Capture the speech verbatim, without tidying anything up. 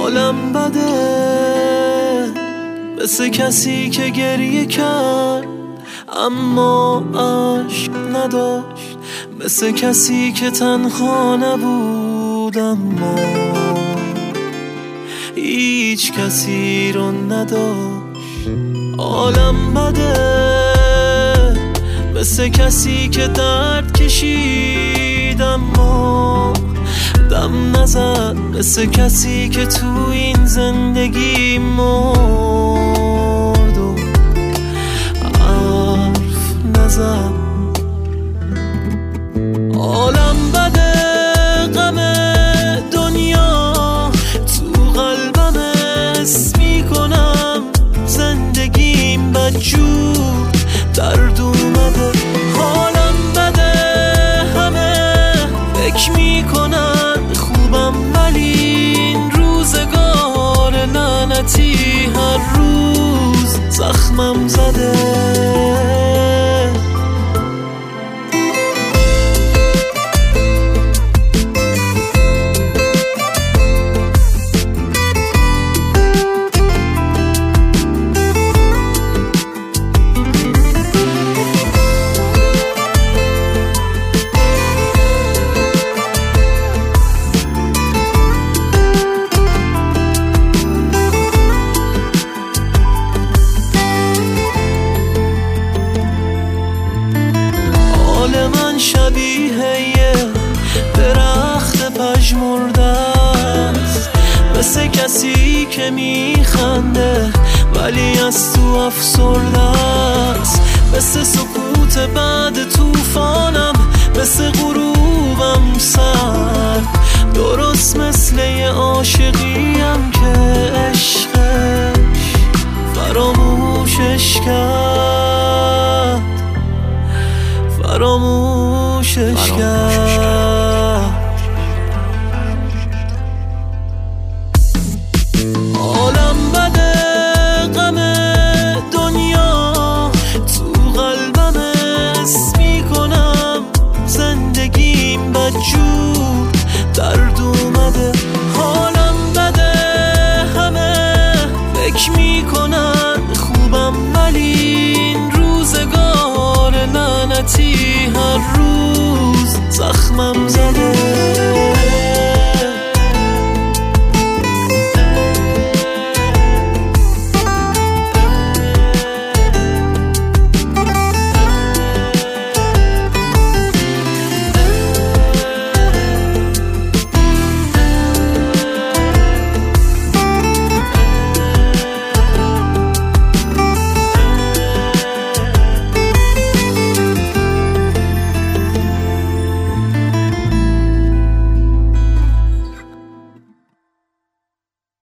حالم بده، مثل کسی که گریه کرد اما عشق نداشت، مثل کسی که تنها نبود اما هیچ کسی رو نداشت. حالم بده، مثل کسی که درد کشید اما دم نزد، مثل کسی که تو این زندگی مرد و حرف نزد. حالم بده، غم دنیا تو قلبم حس میکنم، زندگیم بدجور درد اومده. حالم بده، همه فکر میکنن خوبم ولی این روزگار لعنتی هر روز زخمم زده. من شبیه یه درخت پژمرده است، مثل کسی که میخنده ولی از تو افسرده است، مثل سکوت بعد طوفانم، مثل غروبم سر، درست مثل یه عاشق